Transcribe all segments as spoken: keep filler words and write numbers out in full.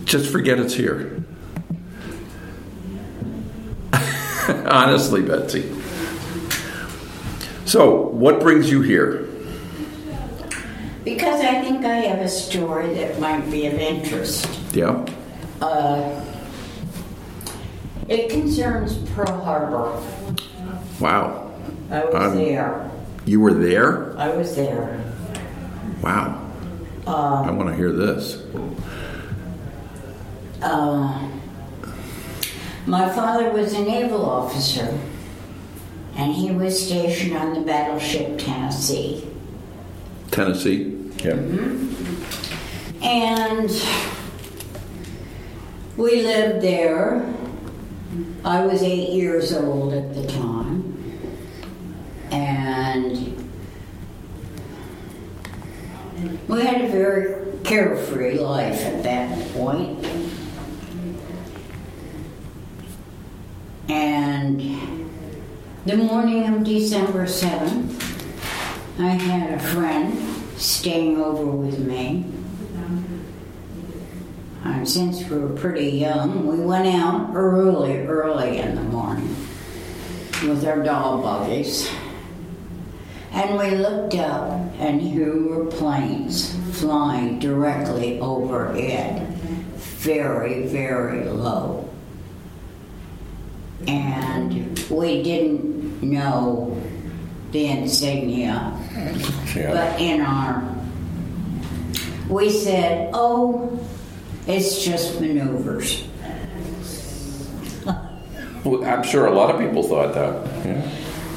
just forget it's here. Honestly, Betsy. So, what brings you here? Because I think I have a story that might be of interest. Yeah. Uh, it concerns Pearl Harbor. Wow. I was Um, there. You were there? I was there. Wow. Uh, I want to hear this. uh, my father was a naval officer, and he was stationed on the battleship Tennessee. Tennessee? Yeah. Mm-hmm. And we lived there. I was eight years old at the time. And we had a very carefree life at that point. And the morning of December seventh, I had a friend staying over with me. And since we were pretty young, we went out early, early in the morning with our dog buggies. And we looked up, and here were planes flying directly overhead, very, very low. And we didn't know the insignia, Yeah. but in our, we said, oh, it's just maneuvers. Well, I'm sure a lot of people thought that. Yeah.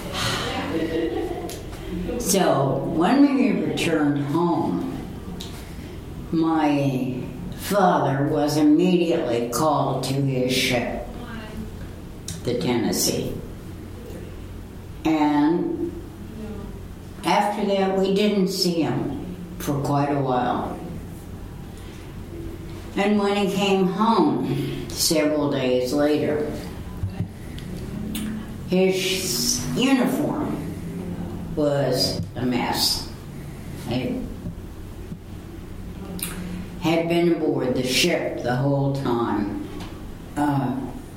So when we returned home, my father was immediately called to his ship, the Tennessee. And after that, we didn't see him for quite a while. And when he came home several days later, his uniform was a mess. He had been aboard the ship the whole time. Uh,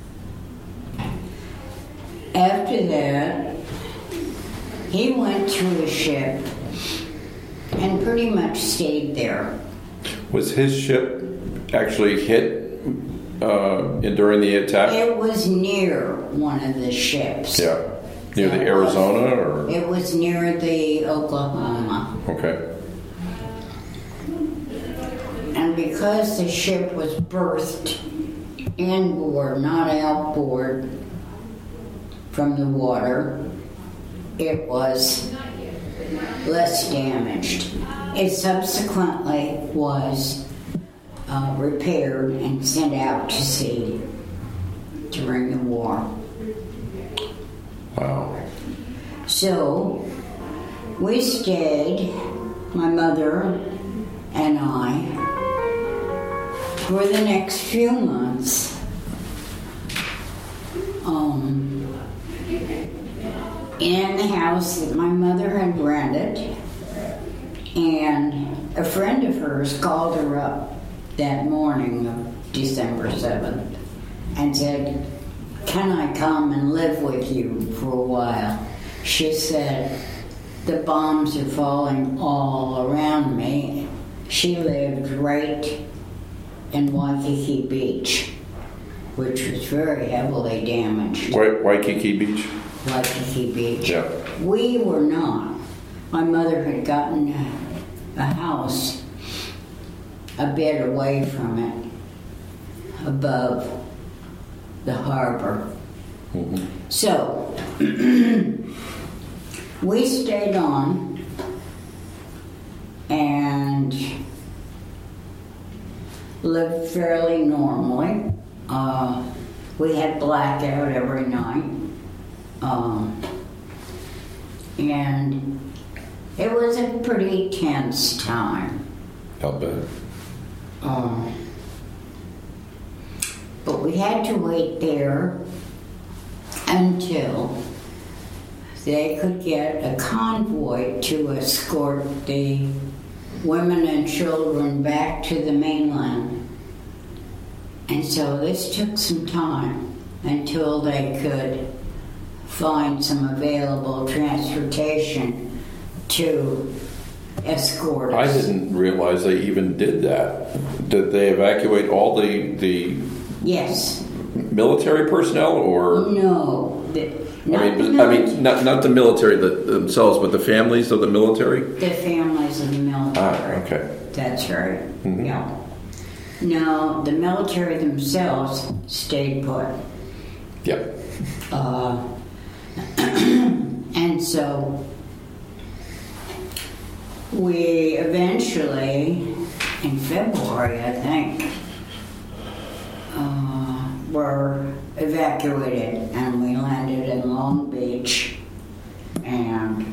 after that, he went to his ship and pretty much stayed there. Was his ship actually hit uh, in, during the attack? It was near one of the ships. Yeah. Near the It Arizona, was, or? It was near the Oklahoma. Okay. And because the ship was berthed inboard, not outboard from the water, it was less damaged. It subsequently was uh, repaired and sent out to sea during the war. Wow. So we stayed, my mother and I, for the next few months um, in the house that my mother had rented. And a friend of hers called her up that morning of December seventh and said, can I come and live with you for a while? She said, the bombs are falling all around me. She lived right in Waikiki Beach, which was very heavily damaged. Wa- Waikiki Beach? Waikiki Beach. Yeah. We were not. My mother had gotten a, a house a bit away from it, above the harbor. Mm-hmm. So, we stayed on, and lived fairly normally. Uh, we had blackout every night. Um, and it was a pretty tense time. I'll bet. Um, but we had to wait there until they could get a convoy to escort the women and children back to the mainland. And so this took some time until they could find some available transportation to escort I us. didn't realize they even did that. Did they evacuate all the the Yes. military personnel, or No. The, I mean, I mean, not not the military the, themselves, but the families of the military. the families of the military. Ah, okay. That's right. Mhm. Yeah. No, the military themselves stayed put. Yep. Uh, and so we eventually, in February, I think, uh, were evacuated, and we landed in Long Beach, and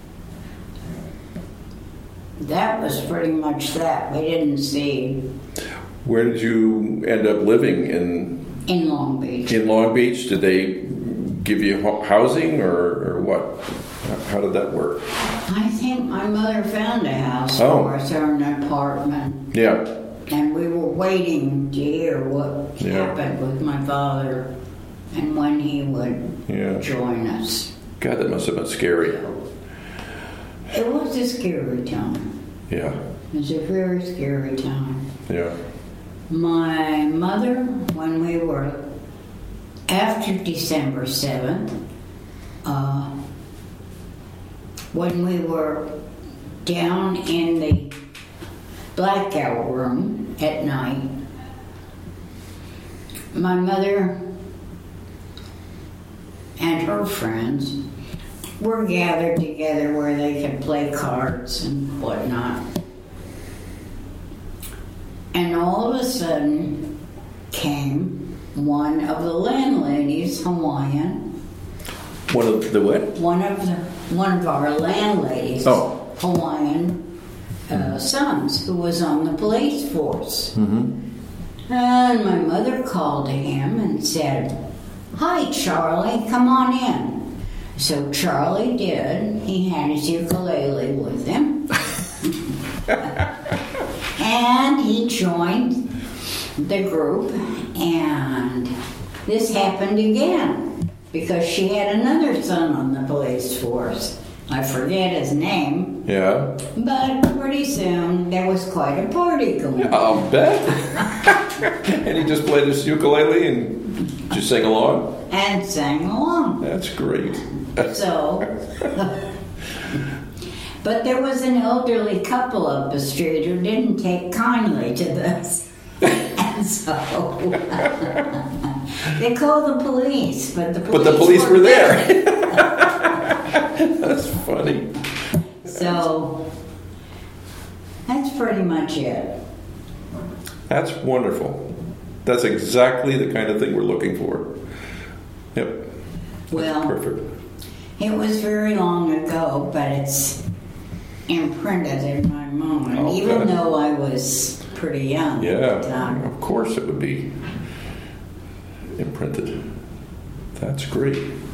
that was pretty much that. We didn't see Where did you end up living in in Long Beach. in Long Beach? Did they give you ho- housing, or, or what? How did that work? I think my mother found a house Oh. for us, or an apartment, Yeah. and we were waiting to hear what Yeah. happened with my father and when he would Yeah. join us. God, that must have been scary. It was a scary time. Yeah. It was a very scary time. Yeah. My mother, when we were after December seventh, uh, when we were down in the blackout room at night, my mother and her friends were gathered together where they could play cards and whatnot. And all of a sudden came one of the landladies, Hawaiian, One of the what? one of the one of our landladies, Oh. Hawaiian uh, sons, who was on the police force. Mm-hmm. And my mother called to him and said, "Hi, Charlie, come on in." So Charlie did. He had his ukulele with him. And he joined the group, and this happened again because she had another son on the police force. I forget his name, Yeah. but pretty soon there was quite a party going on. I'll bet. And he just played his ukulele and just sang along. And sang along. That's great. So, but there was an elderly couple up the street who didn't take kindly to this. And so they called the police, but the police, But the police were weren't there. That's funny. So that's pretty much it. That's wonderful. That's exactly the kind of thing we're looking for. Yep. That's Well, perfect. it was very long ago, but it's imprinted in my mind, Oh, even good. though I was pretty young at the Yeah. time. Of course it would be imprinted. That's great.